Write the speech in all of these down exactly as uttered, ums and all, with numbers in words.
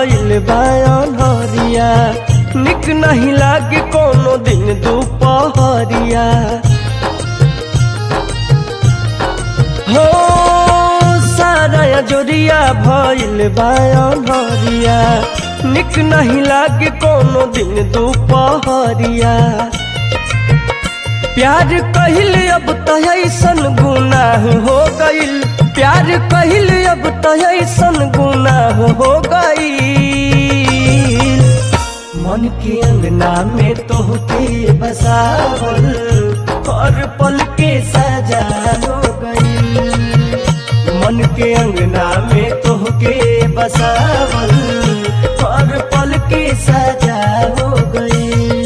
भइल बा अनहरिया, निक नहीं लागे कोनो दिन दुपहरिया। हो सारा जोरिया भइल बा अनहरिया, निक नहीं लागे कोनो दिन दुपहरिया। प्यार कहिल अब तो ऐसन गुनाह हो गइल, प्यार कहिल अब तो ऐसन गुनाह हो गइल। मन के अंगना में तोहके बसावल हर पल के सजा हो गइल। मन के अंगना में तोहके बसावल हर पल के सजा हो गइल।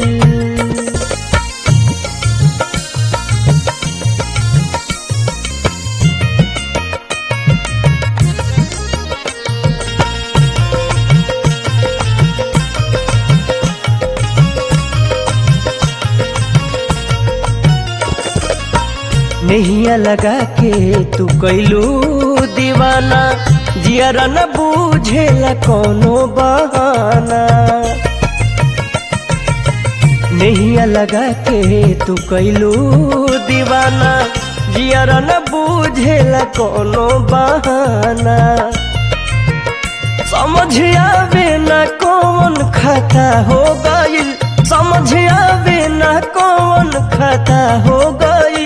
नैया लगा के तू कैलू दीवाना, जियरा न बूझेला कोनो बहाना। नैया लगा के तू कैलू दीवाना, जियरा न बूझेला कोनो बहाना। समझ आवे न कौन खता हो गइल, समझ आवे न कौन खता हो गइल।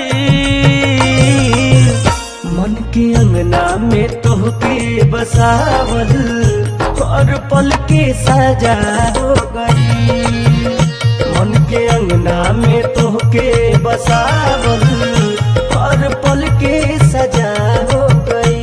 मन के अंगना में तोहके बसावल हर पल के सजा हो गई। मन के अंगना में तोहके बसावल हर पल के सजा हो गई।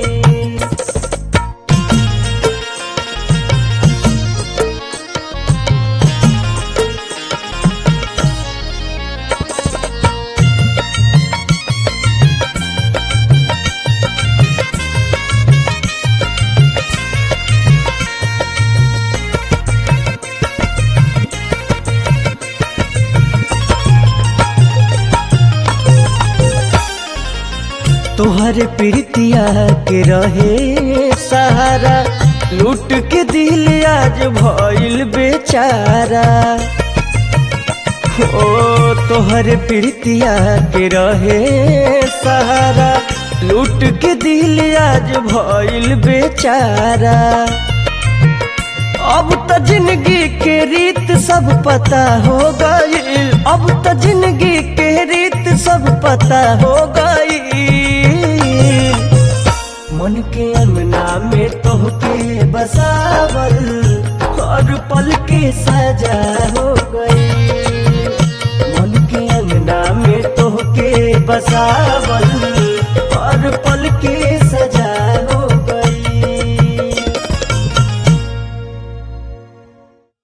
तोहर प्रीतिया के रहे सहारा, लूट के दिल आज भइल बेचारा। ओ तोहर प्रीतिया के रहे सहारा, लूट के दिल आज भइल बेचारा। अब तो जिंदगी के रीत सब पता हो गइल, अब तो जिंदगी के रीत सब पता हो गइल। मन के अंगना में तोहके बसावल हर पल के सजा हो गई। मन के अंगना में तोहके बसावल